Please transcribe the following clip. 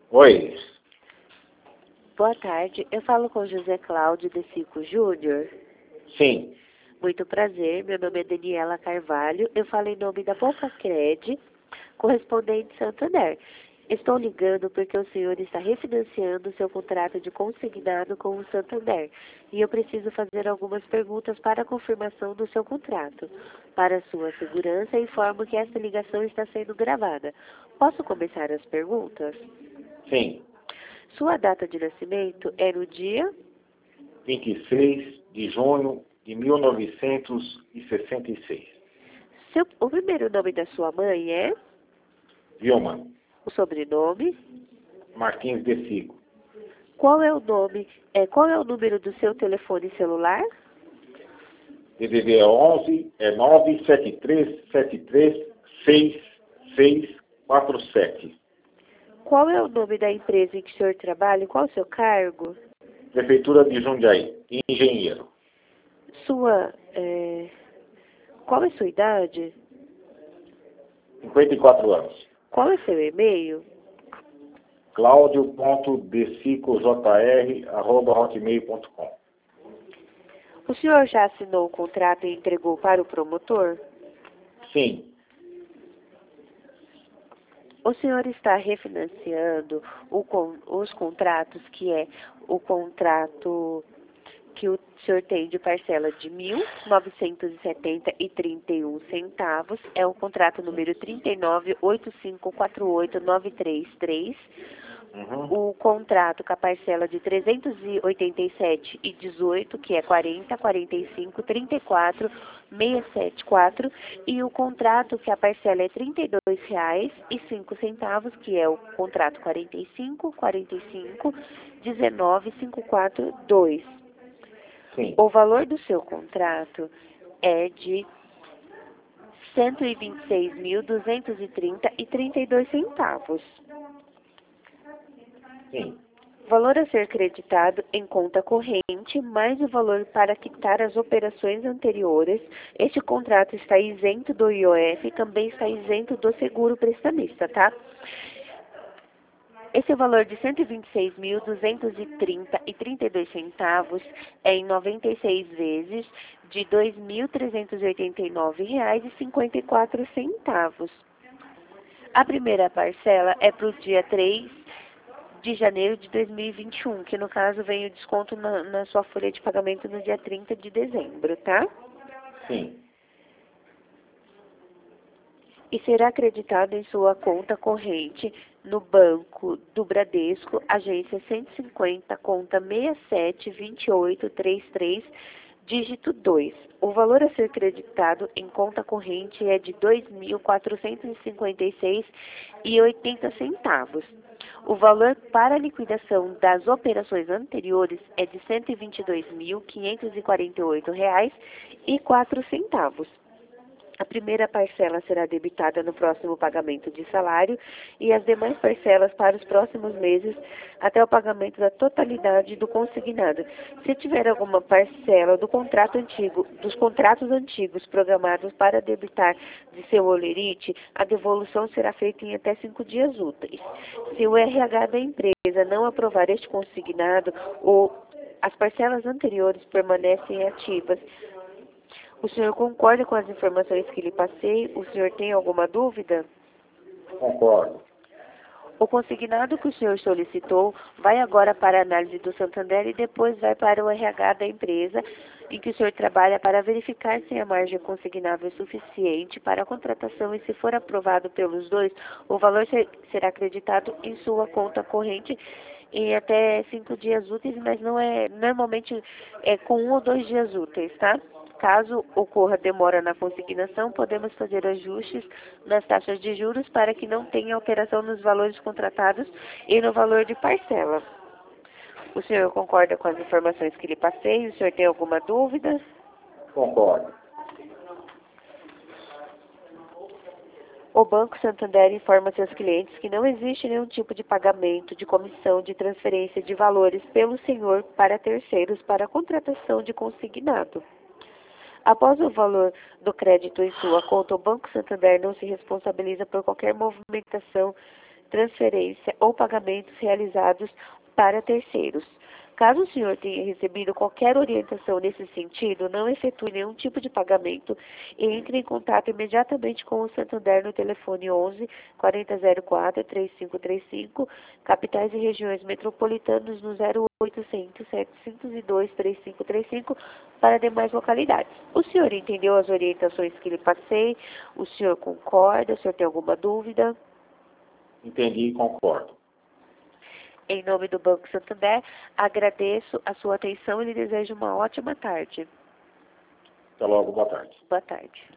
Oi, Boa tarde, eu falo com José Cláudio de Cico Júnior. sim, Muito prazer, meu nome é Daniela Carvalho, eu falo em nome da Poucacred, correspondente Santander. Estou ligando porque o senhor está refinanciando seu contrato de consignado com o Santander e eu preciso fazer algumas perguntas para a confirmação do seu contrato. Para sua segurança, informo que esta ligação está sendo gravada. Posso começar as perguntas? sim. Sua data de nascimento é no dia 26 de junho de 1966. O primeiro nome da sua mãe é? Vilma O sobrenome? Martins de Sico. Qual é o nome? Qual é o número do seu telefone celular? DDD 11 é 973736647. Qual é o nome da empresa em que o senhor trabalha e qual é o seu cargo? Prefeitura de Jundiaí, engenheiro. Qual é a sua idade? 54 anos. Qual é seu e-mail? claudio.decicojr@hotmail.com. O senhor já assinou o contrato e entregou para o promotor? Sim, O senhor está refinanciando os contratos, que é o contrato que o senhor tem de parcela de R$ 1.970,31, é o contrato número 39.8548933. O contrato com a parcela de R$ 387,18, que é 40, 45, 34, 674, e o contrato que a parcela é R$ 32,05, que é o contrato 45, 45, 19, 542. sim, O valor do seu contrato é de R$ 126.230,32. sim, Valor a ser creditado em conta corrente, mais o valor para quitar as operações anteriores. Este contrato está isento do IOF e também está isento do seguro prestamista, tá? Esse valor de R$ 126.230,32 é em 96 vezes de R$ 2.389,54. A primeira parcela é para o dia 3 de janeiro de 2021, que no caso vem o desconto na sua folha de pagamento no dia 30 de dezembro, tá? sim, E será acreditado em sua conta corrente no Banco do Bradesco, agência 150, conta 672833, dígito 2. O valor a ser creditado em conta corrente é de R$ 2.456,80. O valor para liquidação das operações anteriores é de R$ 122.548,04. A primeira parcela será debitada no próximo pagamento de salário e as demais parcelas para os próximos meses até o pagamento da totalidade do consignado. Se tiver alguma parcela dos contratos antigos programados para debitar de seu holerite, a devolução será feita em até 5 dias úteis. Se o RH da empresa não aprovar este consignado ou as parcelas anteriores permanecem ativas, o senhor concorda com as informações que lhe passei? O senhor tem alguma dúvida? concordo. O consignado que o senhor solicitou vai agora para a análise do Santander e depois vai para o RH da empresa em que o senhor trabalha para verificar se a margem consignável é suficiente para a contratação e, se for aprovado pelos dois, o valor será acreditado em sua conta corrente em até 5 dias úteis, mas normalmente é com 1 ou 2 dias úteis, tá? Caso ocorra demora na consignação, podemos fazer ajustes nas taxas de juros para que não tenha alteração nos valores contratados e no valor de parcela. O senhor concorda com as informações que lhe passei? O senhor tem alguma dúvida? Concordo. O Banco Santander informa seus clientes que não existe nenhum tipo de pagamento, de comissão, de transferência de valores pelo senhor para terceiros para a contratação de consignado. Após o valor do crédito em sua conta, o Banco Santander não se responsabiliza por qualquer movimentação transferência ou pagamentos realizados para terceiros. Caso o senhor tenha recebido qualquer orientação nesse sentido, não efetue nenhum tipo de pagamento e entre em contato imediatamente com o Santander no telefone 11 4004 3535, capitais e regiões metropolitanas no 0800 702 3535 para demais localidades. O senhor entendeu as orientações que lhe passei? O senhor concorda? O senhor tem alguma dúvida? Entendi e concordo. Em nome do Banco Santander, agradeço a sua atenção e lhe desejo uma ótima tarde. Até logo, boa tarde. Boa tarde.